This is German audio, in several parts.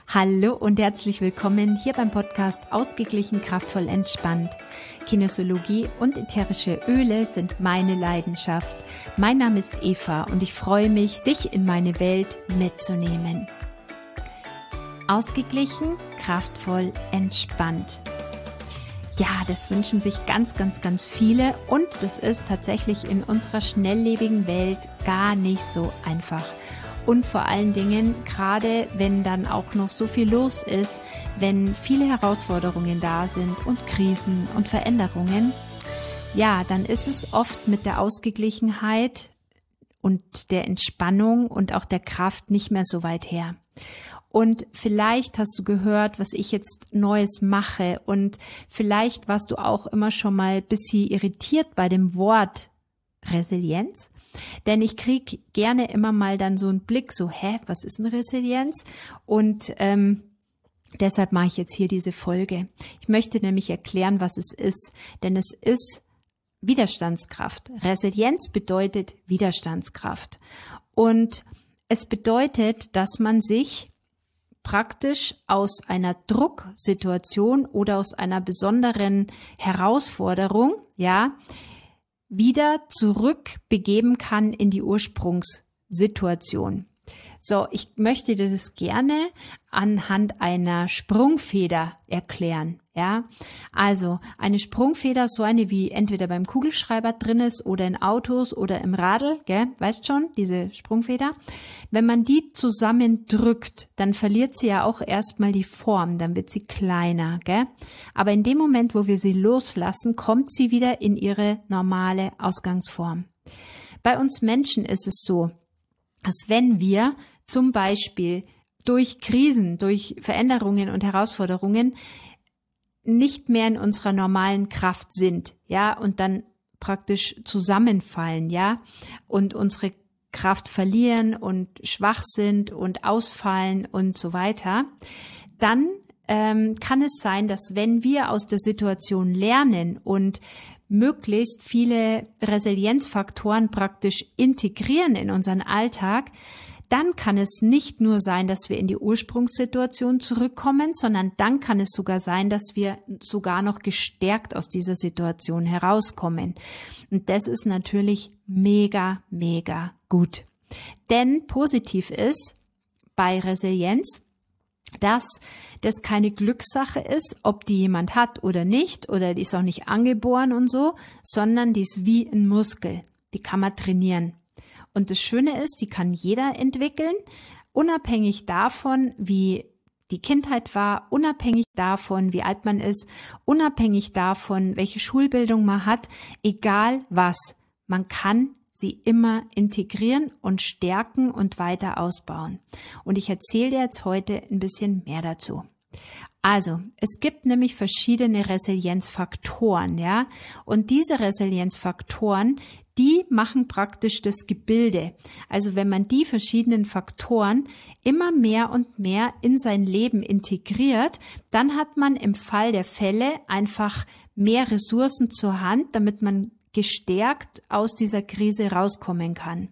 Hallo und herzlich willkommen hier beim Podcast Ausgeglichen, kraftvoll, entspannt. Kinesiologie und ätherische Öle sind meine Leidenschaft. Mein Name ist Eva und ich freue mich, dich in meine Welt mitzunehmen. Ausgeglichen, kraftvoll, entspannt. Ja, das wünschen sich ganz viele und das ist tatsächlich in unserer schnelllebigen Welt gar nicht so einfach. Und vor allen Dingen, gerade wenn dann auch noch so viel los ist, wenn viele Herausforderungen da sind und Krisen und Veränderungen, ja, dann ist es oft mit der Ausgeglichenheit und der Entspannung und auch der Kraft nicht mehr so weit her. Und vielleicht hast du gehört, was ich jetzt Neues mache und vielleicht warst du auch immer schon mal ein bisschen irritiert bei dem Wort Resilienz. Denn ich kriege gerne immer mal dann so einen Blick, so, was ist eine Resilienz? Und deshalb mache ich jetzt hier diese Folge. Ich möchte nämlich erklären, was es ist, denn es ist Widerstandskraft. Resilienz bedeutet Widerstandskraft. Und es bedeutet, dass man sich praktisch aus einer Drucksituation oder aus einer besonderen Herausforderung, wieder zurückbegeben kann in die Ursprungssituation. So, ich möchte das gerne anhand einer Sprungfeder erklären. Ja, also eine Sprungfeder, so eine wie entweder beim Kugelschreiber drin ist oder in Autos oder im Radl, weißt schon, diese Sprungfeder. Wenn man die zusammendrückt, dann verliert sie ja auch erstmal die Form, dann wird sie kleiner, Aber in dem Moment, wo wir sie loslassen, kommt sie wieder in ihre normale Ausgangsform. Bei uns Menschen ist es so, dass wenn wir zum Beispiel durch Krisen, durch Veränderungen und Herausforderungen nicht mehr in unserer normalen Kraft sind, und dann praktisch zusammenfallen, und unsere Kraft verlieren und schwach sind und ausfallen und so weiter, dann kann es sein, dass wenn wir aus der Situation lernen und möglichst viele Resilienzfaktoren praktisch integrieren in unseren Alltag, dann kann es nicht nur sein, dass wir in die Ursprungssituation zurückkommen, sondern dann kann es sogar sein, dass wir sogar noch gestärkt aus dieser Situation herauskommen. Und das ist natürlich mega gut. Denn positiv ist bei Resilienz, dass das keine Glückssache ist, ob die jemand hat oder nicht, oder die ist auch nicht angeboren und so, sondern die ist wie ein Muskel. Die kann man trainieren. Und das Schöne ist, die kann jeder entwickeln, unabhängig davon, wie die Kindheit war, unabhängig davon, wie alt man ist, unabhängig davon, welche Schulbildung man hat, egal was. Man kann sie immer integrieren und stärken und weiter ausbauen. Und ich erzähle dir jetzt heute ein bisschen mehr dazu. Also, es gibt nämlich verschiedene Resilienzfaktoren, und diese Resilienzfaktoren, die machen praktisch das Gebilde. Also wenn man die verschiedenen Faktoren immer mehr und mehr in sein Leben integriert, dann hat man im Fall der Fälle einfach mehr Ressourcen zur Hand, damit man gestärkt aus dieser Krise rauskommen kann.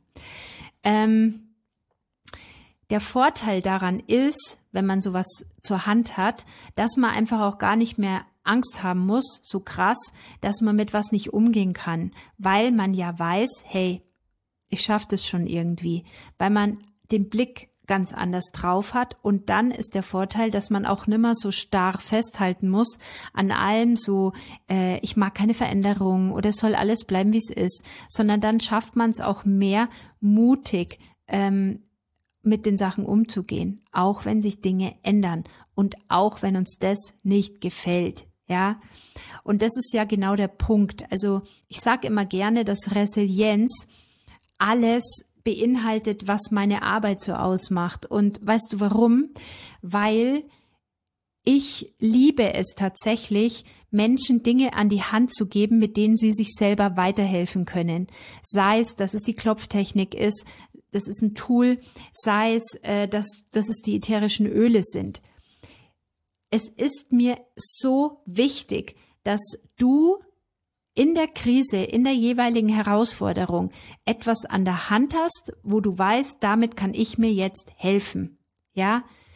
Der Vorteil daran ist, wenn man sowas zur Hand hat, dass man einfach auch gar nicht mehr Angst haben muss, so krass, dass man mit was nicht umgehen kann, weil man ja weiß, hey, ich schaffe das schon irgendwie, weil man den Blick ganz anders drauf hat und dann ist der Vorteil, dass man auch nimmer so starr festhalten muss an allem so, ich mag keine Veränderung oder es soll alles bleiben, wie es ist, sondern dann schafft man es auch mehr mutig, mit den Sachen umzugehen, auch wenn sich Dinge ändern und auch wenn uns das nicht gefällt, Und das ist ja genau der Punkt. Also ich sage immer gerne, dass Resilienz alles beinhaltet, was meine Arbeit so ausmacht. Und weißt du warum? Weil ich liebe es tatsächlich, Menschen Dinge an die Hand zu geben, mit denen sie sich selber weiterhelfen können. Sei es, dass es die Klopftechnik ist, das ist ein Tool, sei es, dass es die ätherischen Öle sind. Es ist mir so wichtig, dass du in der Krise, in der jeweiligen Herausforderung etwas an der Hand hast, wo du weißt, damit kann ich mir jetzt helfen.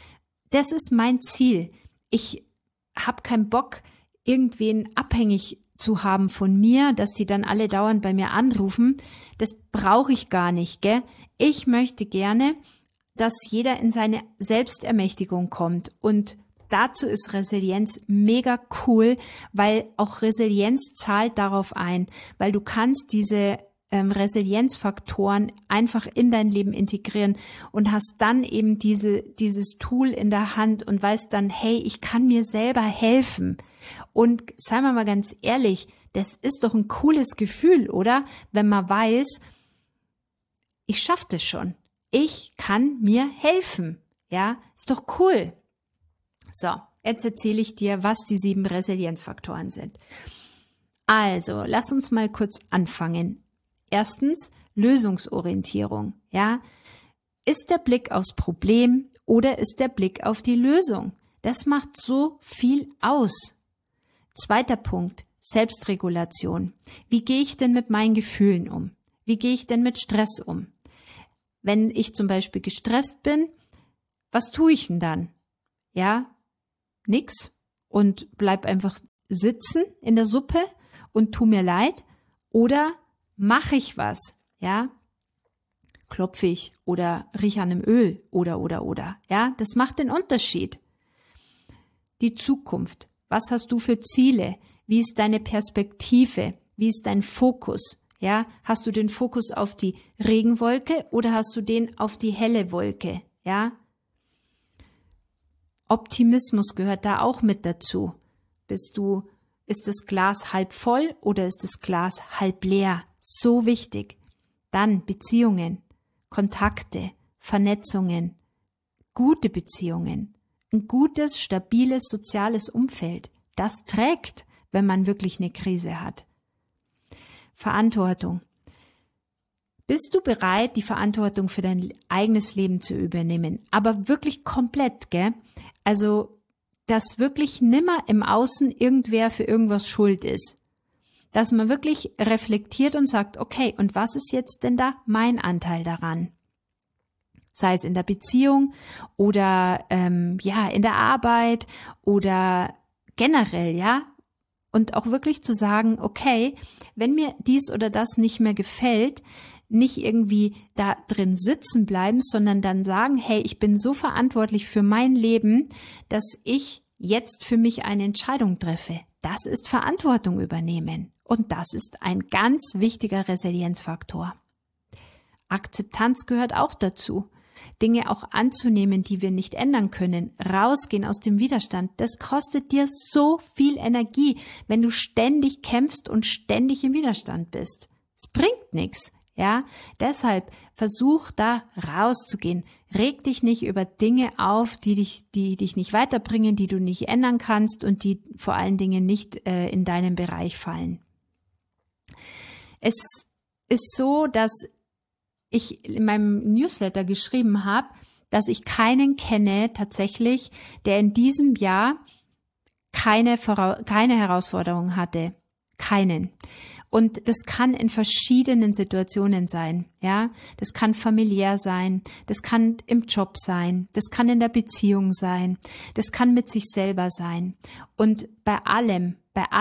das ist mein Ziel. Ich habe keinen Bock, irgendwen abhängig zu haben von mir, dass die dann alle dauernd bei mir anrufen. Das brauche ich gar nicht, gell? Ich möchte gerne, dass jeder in seine Selbstermächtigung kommt. Und dazu ist Resilienz mega cool, weil auch Resilienz zahlt darauf ein, weil du kannst diese Resilienzfaktoren einfach in dein Leben integrieren und hast dann eben dieses Tool in der Hand und weißt dann, hey, ich kann mir selber helfen. Und seien wir mal ganz ehrlich, das ist doch ein cooles Gefühl, oder? Wenn man weiß, ich schaffe das schon. Ich kann mir helfen. Ja, ist doch cool. So, jetzt erzähle ich dir, was die 7 Resilienzfaktoren sind. Also, lass uns mal kurz anfangen. Erstens, Lösungsorientierung. Ja, ist der Blick aufs Problem oder ist der Blick auf die Lösung? Das macht so viel aus. Zweiter Punkt, Selbstregulation. Wie gehe ich denn mit meinen Gefühlen um? Wie gehe ich denn mit Stress um? Wenn ich zum Beispiel gestresst bin, was tue ich denn dann? Ja, nix und bleib einfach sitzen in der Suppe und tu mir leid? Oder mache ich was? Ja, klopfe ich oder rieche an einem Öl oder. Ja, das macht den Unterschied. Die Zukunft. Was hast du für Ziele? Wie ist deine Perspektive? Wie ist dein Fokus? Ja, hast du den Fokus auf die Regenwolke oder hast du den auf die helle Wolke? Ja, Optimismus gehört da auch mit dazu. Ist das Glas halb voll oder ist das Glas halb leer? So wichtig. Dann Beziehungen, Kontakte, Vernetzungen, gute Beziehungen, ein gutes, stabiles, soziales Umfeld. Das trägt, wenn man wirklich eine Krise hat. Verantwortung. Bist du bereit, die Verantwortung für dein eigenes Leben zu übernehmen? Aber wirklich komplett, gell? Also, dass wirklich nimmer im Außen irgendwer für irgendwas schuld ist. Dass man wirklich reflektiert und sagt, okay, und was ist jetzt denn da mein Anteil daran? Sei es in der Beziehung oder in der Arbeit oder generell, ja. Und auch wirklich zu sagen, okay, wenn mir dies oder das nicht mehr gefällt, nicht irgendwie da drin sitzen bleiben, sondern dann sagen, hey, ich bin so verantwortlich für mein Leben, dass ich jetzt für mich eine Entscheidung treffe. Das ist Verantwortung übernehmen. Und das ist ein ganz wichtiger Resilienzfaktor. Akzeptanz gehört auch dazu. Dinge auch anzunehmen, die wir nicht ändern können. Rausgehen aus dem Widerstand. Das kostet dir so viel Energie, wenn du ständig kämpfst und ständig im Widerstand bist. Es bringt nichts. Ja, deshalb versuch da rauszugehen. Reg dich nicht über Dinge auf, die dich nicht weiterbringen, die du nicht ändern kannst und die vor allen Dingen nicht in deinen Bereich fallen. Es ist so, dass ich in meinem Newsletter geschrieben habe, dass ich keinen kenne tatsächlich, der in diesem Jahr keine Herausforderung hatte. Keinen. Und das kann in verschiedenen Situationen sein, ja. Das kann familiär sein, das kann im Job sein, das kann in der Beziehung sein, das kann mit sich selber sein. Und bei allem,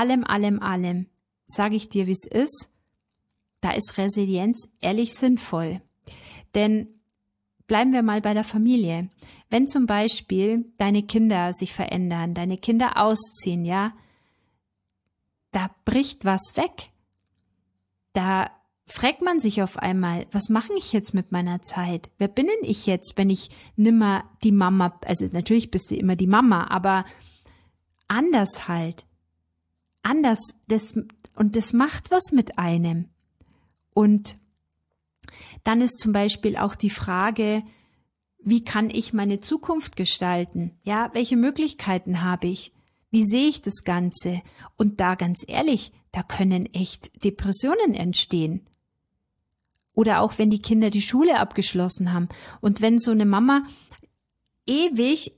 sage ich dir, wie es ist, da ist Resilienz ehrlich sinnvoll. Denn bleiben wir mal bei der Familie. Wenn zum Beispiel deine Kinder sich verändern, deine Kinder ausziehen, ja, da bricht was weg. Da fragt man sich auf einmal, was mache ich jetzt mit meiner Zeit? Wer bin denn ich jetzt, wenn ich nimmer die Mama, also natürlich bist du immer die Mama, aber anders halt. Anders, das macht was mit einem. Und dann ist zum Beispiel auch die Frage, wie kann ich meine Zukunft gestalten? Ja, welche Möglichkeiten habe ich? Wie sehe ich das Ganze? Und da ganz ehrlich, da können echt Depressionen entstehen. Oder auch wenn die Kinder die Schule abgeschlossen haben und wenn so eine Mama ewig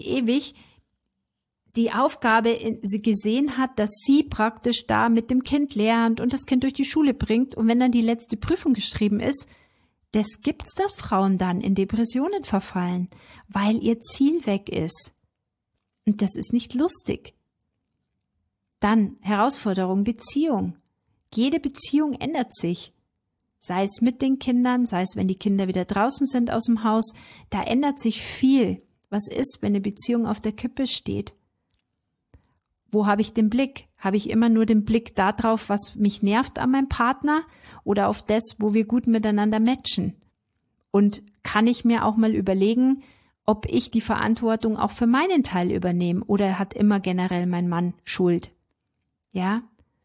die Aufgabe sie gesehen hat, dass sie praktisch da mit dem Kind lernt und das Kind durch die Schule bringt und wenn dann die letzte Prüfung geschrieben ist, das gibt's, dass Frauen dann in Depressionen verfallen, weil ihr Ziel weg ist. Und das ist nicht lustig. Dann Herausforderung, Beziehung. Jede Beziehung ändert sich. Sei es mit den Kindern, sei es, wenn die Kinder wieder draußen sind aus dem Haus. Da ändert sich viel. Was ist, wenn eine Beziehung auf der Kippe steht? Wo habe ich den Blick? Habe ich immer nur den Blick darauf, was mich nervt an meinem Partner oder auf das, wo wir gut miteinander matchen? Und kann ich mir auch mal überlegen, ob ich die Verantwortung auch für meinen Teil übernehme oder hat immer generell mein Mann Schuld? Ja?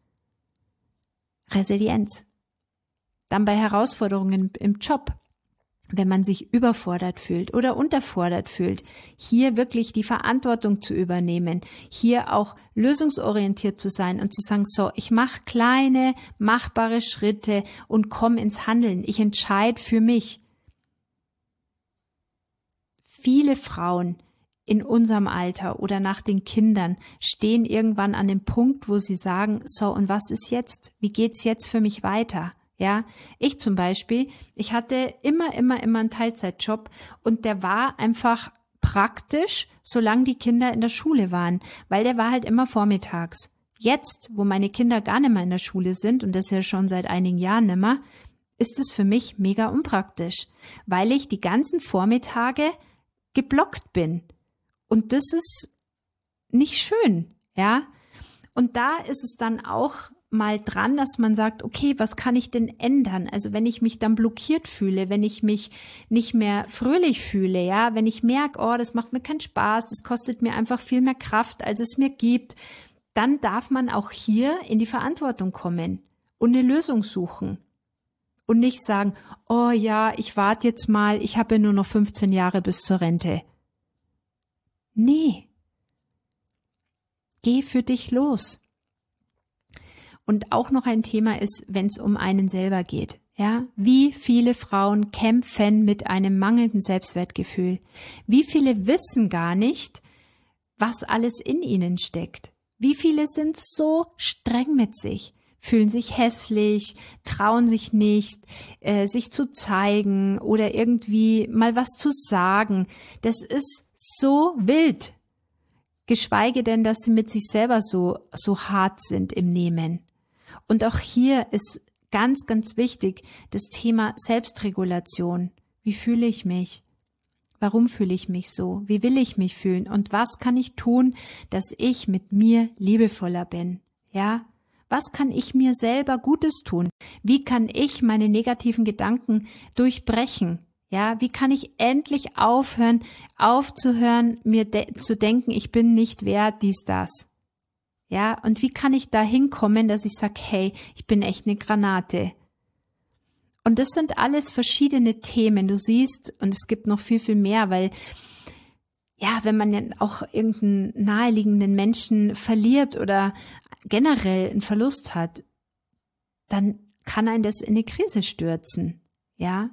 Resilienz. Dann bei Herausforderungen im Job. Wenn man sich überfordert fühlt oder unterfordert fühlt, hier wirklich die Verantwortung zu übernehmen, hier auch lösungsorientiert zu sein und zu sagen, so, ich mache kleine, machbare Schritte und komme ins Handeln. Ich entscheide für mich. Viele Frauen in unserem Alter oder nach den Kindern stehen irgendwann an dem Punkt, wo sie sagen, so, und was ist jetzt? Wie geht's jetzt für mich weiter? Ja, ich zum Beispiel, ich hatte immer einen Teilzeitjob und der war einfach praktisch, solange die Kinder in der Schule waren, weil der war halt immer vormittags. Jetzt, wo meine Kinder gar nicht mehr in der Schule sind und das ja schon seit einigen Jahren nicht mehr, ist es für mich mega unpraktisch, weil ich die ganzen Vormittage geblockt bin. Und das ist nicht schön, ja. Und da ist es dann auch mal dran, dass man sagt, okay, was kann ich denn ändern? Also wenn ich mich dann blockiert fühle, wenn ich mich nicht mehr fröhlich fühle, ja, wenn ich merke, oh, das macht mir keinen Spaß, das kostet mir einfach viel mehr Kraft, als es mir gibt, dann darf man auch hier in die Verantwortung kommen und eine Lösung suchen. Und nicht sagen, oh ja, ich warte jetzt mal, ich habe ja nur noch 15 Jahre bis zur Rente. Nee. Geh für dich los. Und auch noch ein Thema ist, wenn es um einen selber geht. Ja, wie viele Frauen kämpfen mit einem mangelnden Selbstwertgefühl? Wie viele wissen gar nicht, was alles in ihnen steckt? Wie viele sind so streng mit sich, fühlen sich hässlich, trauen sich nicht, sich zu zeigen oder irgendwie mal was zu sagen? Das ist so wild. Geschweige denn, dass sie mit sich selber so hart sind im Nehmen. Und auch hier ist ganz, ganz wichtig das Thema Selbstregulation. Wie fühle ich mich? Warum fühle ich mich so? Wie will ich mich fühlen? Und was kann ich tun, dass ich mit mir liebevoller bin? Ja? Was kann ich mir selber Gutes tun? Wie kann ich meine negativen Gedanken durchbrechen? Ja? Wie kann ich endlich aufhören, mir zu denken, ich bin nicht wert, dies, das? Ja, und wie kann ich da hinkommen, dass ich sage, hey, ich bin echt eine Granate. Und das sind alles verschiedene Themen. Du siehst, und es gibt noch viel, viel mehr, weil, ja, wenn man ja auch irgendeinen naheliegenden Menschen verliert oder generell einen Verlust hat, dann kann einen das in eine Krise stürzen. Ja.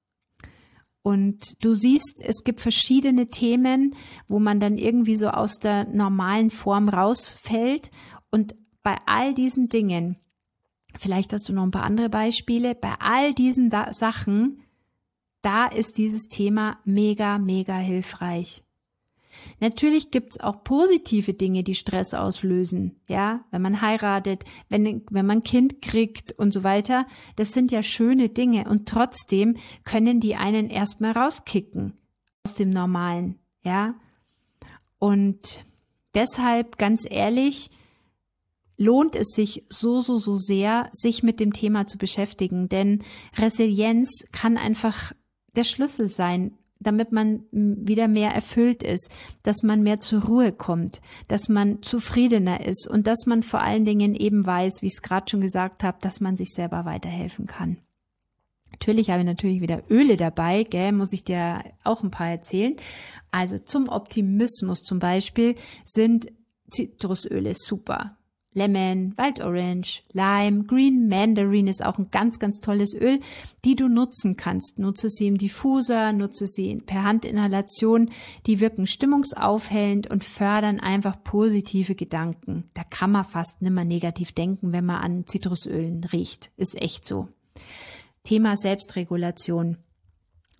Und du siehst, es gibt verschiedene Themen, wo man dann irgendwie so aus der normalen Form rausfällt. Und bei all diesen Dingen, vielleicht hast du noch ein paar andere Beispiele, bei all diesen Sachen, da ist dieses Thema mega, mega hilfreich. Natürlich gibt's auch positive Dinge, die Stress auslösen, ja, wenn man heiratet, wenn man ein Kind kriegt und so weiter. Das sind ja schöne Dinge und trotzdem können die einen erstmal rauskicken aus dem Normalen, ja. Und deshalb, ganz ehrlich, lohnt es sich so sehr, sich mit dem Thema zu beschäftigen, denn Resilienz kann einfach der Schlüssel sein, damit man wieder mehr erfüllt ist, dass man mehr zur Ruhe kommt, dass man zufriedener ist und dass man vor allen Dingen eben weiß, wie ich es gerade schon gesagt habe, dass man sich selber weiterhelfen kann. Natürlich habe ich wieder Öle dabei, gell, muss ich dir auch ein paar erzählen. Also zum Optimismus zum Beispiel sind Zitrusöle super. Lemon, Wild Orange, Lime, Green Mandarin ist auch ein ganz, ganz tolles Öl, die du nutzen kannst. Nutze sie im Diffuser, nutze sie per Handinhalation. Die wirken stimmungsaufhellend und fördern einfach positive Gedanken. Da kann man fast nimmer negativ denken, wenn man an Zitrusölen riecht. Ist echt so. Thema Selbstregulation.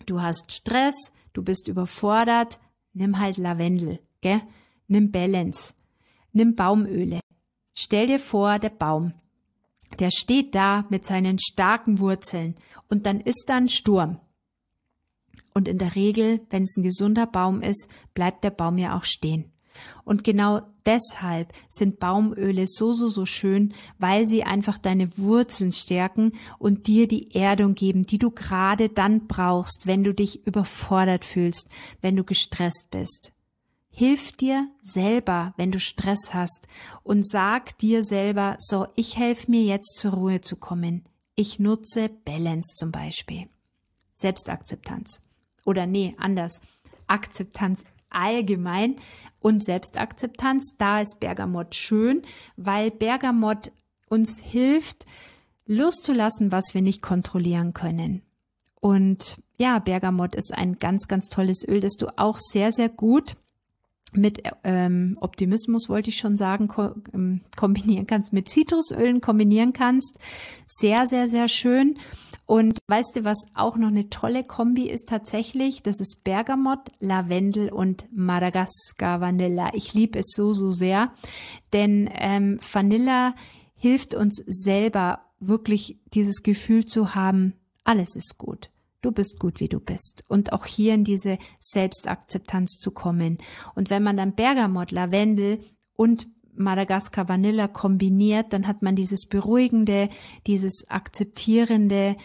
du hast Stress, du bist überfordert, nimm halt Lavendel, gell? Nimm Balance, nimm Baumöle. Stell dir vor, der Baum, der steht da mit seinen starken Wurzeln und dann ist da ein Sturm. Und in der Regel, wenn es ein gesunder Baum ist, bleibt der Baum ja auch stehen. Und genau deshalb sind Baumöle so schön, weil sie einfach deine Wurzeln stärken und dir die Erdung geben, die du gerade dann brauchst, wenn du dich überfordert fühlst, wenn du gestresst bist. Hilf dir selber, wenn du Stress hast und sag dir selber, so, ich helfe mir jetzt zur Ruhe zu kommen. Ich nutze Balance zum Beispiel. Selbstakzeptanz. Oder nee, anders. Akzeptanz allgemein und Selbstakzeptanz. Da ist Bergamott schön, weil Bergamott uns hilft, loszulassen, was wir nicht kontrollieren können. Und ja, Bergamott ist ein ganz, ganz tolles Öl, das du auch sehr, sehr gut mit Optimismus, wollte ich schon sagen, kombinieren kannst, mit Zitrusölen kombinieren kannst. Sehr, sehr, sehr schön. Und weißt du, was auch noch eine tolle Kombi ist tatsächlich? Das ist Bergamott, Lavendel und Madagaskar Vanilla. Ich liebe es so sehr, denn Vanilla hilft uns selber wirklich dieses Gefühl zu haben, alles ist gut. Du bist gut, wie du bist. Und auch hier in diese Selbstakzeptanz zu kommen. Und wenn man dann Bergamott, Lavendel und Madagaskar Vanilla kombiniert, dann hat man dieses Beruhigende, dieses Akzeptierende,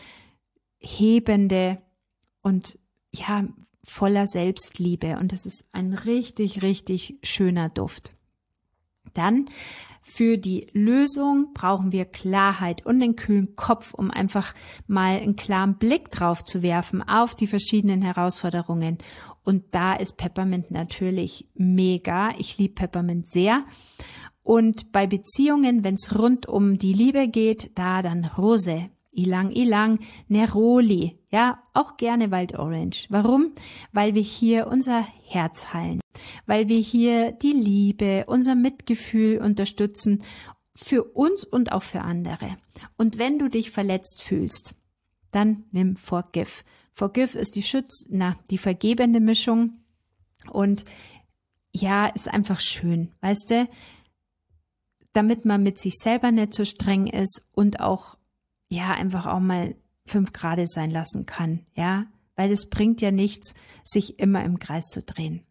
Hebende und ja, voller Selbstliebe. Und das ist ein richtig, richtig schöner Duft. Dann für die Lösung brauchen wir Klarheit und einen kühlen Kopf, um einfach mal einen klaren Blick drauf zu werfen auf die verschiedenen Herausforderungen. Und da ist Peppermint natürlich mega. Ich liebe Peppermint sehr. Und bei Beziehungen, wenn es rund um die Liebe geht, da dann Rose, Ylang Ylang, Neroli, ja, auch gerne Wild Orange. Warum? Weil wir hier unser Herz heilen, weil wir hier die Liebe, unser Mitgefühl unterstützen für uns und auch für andere. Und wenn du dich verletzt fühlst, dann nimm Forgive. Forgive ist die vergebende Mischung und ja, ist einfach schön, weißt du, damit man mit sich selber nicht so streng ist und auch ja, einfach auch mal 5 Grad sein lassen kann, ja, weil es bringt ja nichts, sich immer im Kreis zu drehen.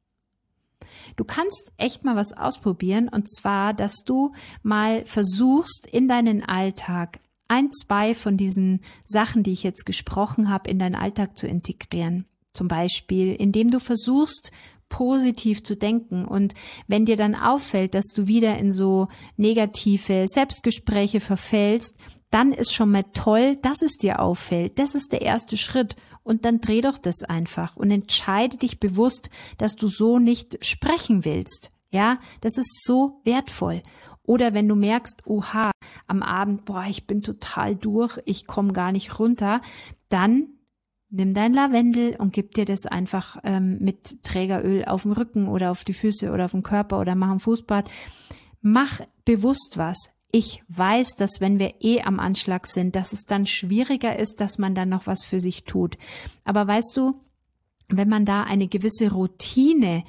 Du kannst echt mal was ausprobieren und zwar, dass du mal versuchst, in deinen Alltag 1, 2 von diesen Sachen, die ich jetzt gesprochen habe, in deinen Alltag zu integrieren. Zum Beispiel, indem du versuchst, positiv zu denken. Und wenn dir dann auffällt, dass du wieder in so negative Selbstgespräche verfällst, dann ist schon mal toll, dass es dir auffällt. Das ist der erste Schritt. Und dann dreh doch das einfach und entscheide dich bewusst, dass du so nicht sprechen willst. Ja, das ist so wertvoll. Oder wenn du merkst, oha, am Abend, ich bin total durch, ich komme gar nicht runter, dann nimm dein Lavendel und gib dir das einfach mit Trägeröl auf dem Rücken oder auf die Füße oder auf den Körper oder mach ein Fußbad. Mach bewusst was. Ich weiß, dass wenn wir am Anschlag sind, dass es dann schwieriger ist, dass man dann noch was für sich tut. Aber weißt du, wenn man da eine gewisse Routine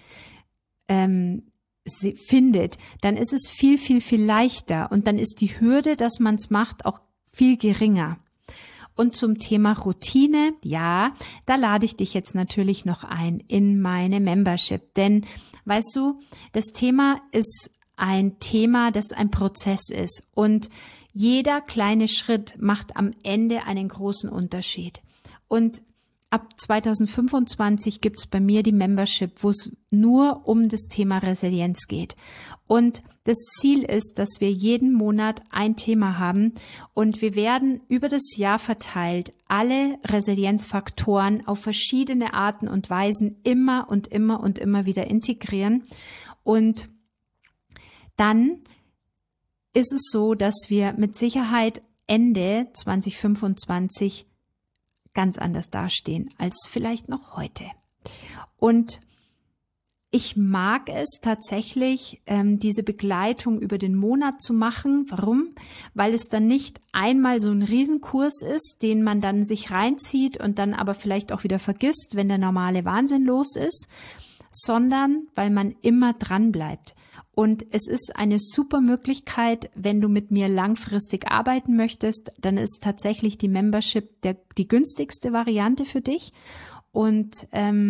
findet, dann ist es viel, viel, viel leichter und dann ist die Hürde, dass man es macht, auch viel geringer. Und zum Thema Routine, ja, da lade ich dich jetzt natürlich noch ein in meine Membership, denn weißt du, das Thema ist ein Thema, das ein Prozess ist und jeder kleine Schritt macht am Ende einen großen Unterschied. Und ab 2025 gibt's bei mir die Membership, wo es nur um das Thema Resilienz geht. Und das Ziel ist, dass wir jeden Monat ein Thema haben und wir werden über das Jahr verteilt alle Resilienzfaktoren auf verschiedene Arten und Weisen immer und immer und immer wieder integrieren. Und dann ist es so, dass wir mit Sicherheit Ende 2025 ganz anders dastehen als vielleicht noch heute. Und Ich mag es tatsächlich, diese Begleitung über den Monat zu machen. Warum? Weil es dann nicht einmal so ein Riesenkurs ist, den man dann sich reinzieht und dann aber vielleicht auch wieder vergisst, wenn der normale Wahnsinn los ist, sondern weil man immer dran bleibt. Und es ist eine super Möglichkeit, wenn du mit mir langfristig arbeiten möchtest, dann ist tatsächlich die Membership die günstigste Variante für dich. Und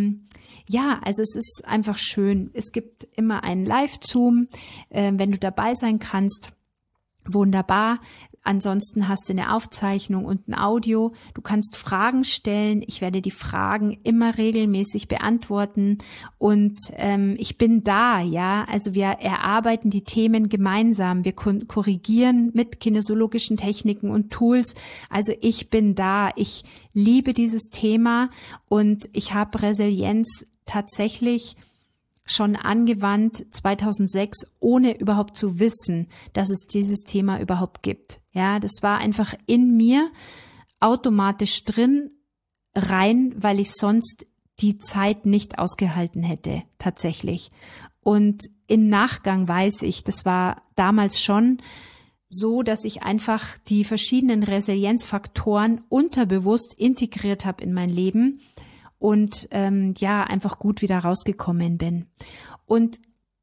also es ist einfach schön. Es gibt immer einen Live-Zoom, wenn du dabei sein kannst. Wunderbar. Ansonsten hast du eine Aufzeichnung und ein Audio. Du kannst Fragen stellen. Ich werde die Fragen immer regelmäßig beantworten und ich bin da, ja. Also wir erarbeiten die Themen gemeinsam. Wir korrigieren mit kinesiologischen Techniken und Tools. Also ich bin da. Ich liebe dieses Thema und ich habe Resilienz tatsächlich schon angewandt 2006, ohne überhaupt zu wissen, dass es dieses Thema überhaupt gibt. Ja, das war einfach in mir automatisch drin rein, weil ich sonst die Zeit nicht ausgehalten hätte, tatsächlich. Und im Nachgang weiß ich, das war damals schon so, dass ich einfach die verschiedenen Resilienzfaktoren unterbewusst integriert habe in mein Leben und einfach gut wieder rausgekommen bin. Und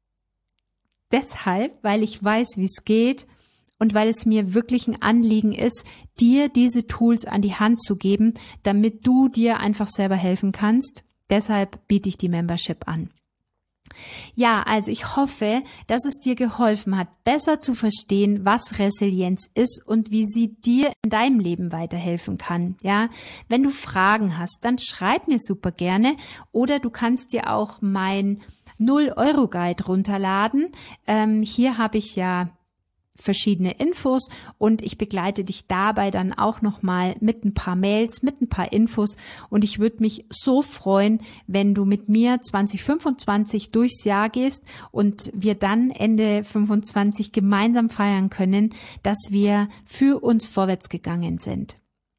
deshalb, weil ich weiß, wie es geht und weil es mir wirklich ein Anliegen ist, dir diese Tools an die Hand zu geben, damit du dir einfach selber helfen kannst, deshalb biete ich die Membership an. Ja, also ich hoffe, dass es dir geholfen hat, besser zu verstehen, was Resilienz ist und wie sie dir in deinem Leben weiterhelfen kann. Ja, wenn du Fragen hast, dann schreib mir super gerne oder du kannst dir auch mein 0-Euro-Guide runterladen. Hier habe ich ja verschiedene Infos und ich begleite dich dabei dann auch nochmal mit ein paar Mails, mit ein paar Infos und ich würde mich so freuen, wenn du mit mir 2025 durchs Jahr gehst und wir dann Ende 25 gemeinsam feiern können, dass wir für uns vorwärts gegangen sind.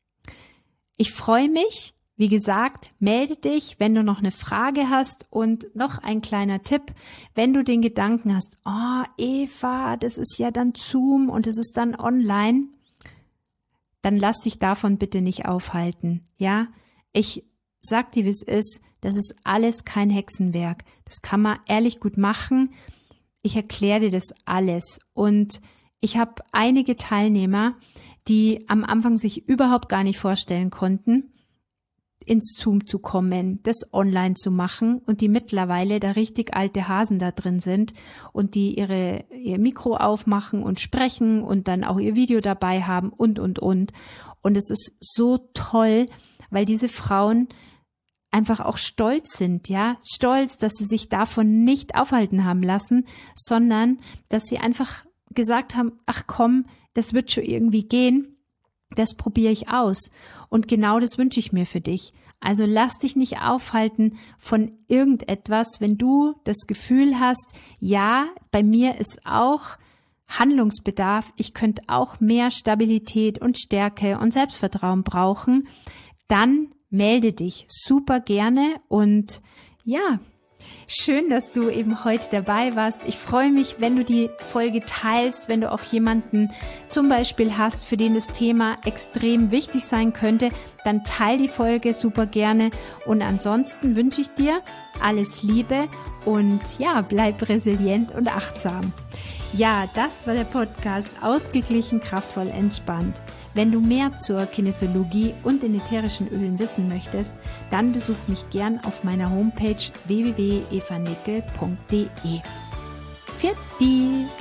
Ich freue mich. Wie gesagt, melde dich, wenn du noch eine Frage hast und noch ein kleiner Tipp, wenn du den Gedanken hast, oh Eva, das ist ja dann Zoom und es ist dann online, dann lass dich davon bitte nicht aufhalten, ja? Ich sag dir, wie es ist, das ist alles kein Hexenwerk, das kann man ehrlich gut machen, ich erkläre dir das alles und ich habe einige Teilnehmer, die am Anfang sich überhaupt gar nicht vorstellen konnten, ins Zoom zu kommen, das online zu machen und die mittlerweile da richtig alte Hasen da drin sind und die ihr Mikro aufmachen und sprechen und dann auch ihr Video dabei haben und. Und es ist so toll, weil diese Frauen einfach auch stolz sind, ja, stolz, dass sie sich davon nicht aufhalten haben lassen, sondern dass sie einfach gesagt haben, ach komm, das wird schon irgendwie gehen. Das probiere ich aus. Und genau das wünsche ich mir für dich. Also lass dich nicht aufhalten von irgendetwas, wenn du das Gefühl hast, ja, bei mir ist auch Handlungsbedarf, ich könnte auch mehr Stabilität und Stärke und Selbstvertrauen brauchen, dann melde dich super gerne und ja, schön, dass du eben heute dabei warst. Ich freue mich, wenn du die Folge teilst, wenn du auch jemanden zum Beispiel hast, für den das Thema extrem wichtig sein könnte, dann teil die Folge super gerne. Und ansonsten wünsche ich dir alles Liebe und ja, bleib resilient und achtsam. Ja, das war der Podcast Ausgeglichen, kraftvoll, entspannt. Wenn du mehr zur Kinesiologie und den ätherischen Ölen wissen möchtest, dann besuch mich gern auf meiner Homepage www.evanickel.de. Pfiat die!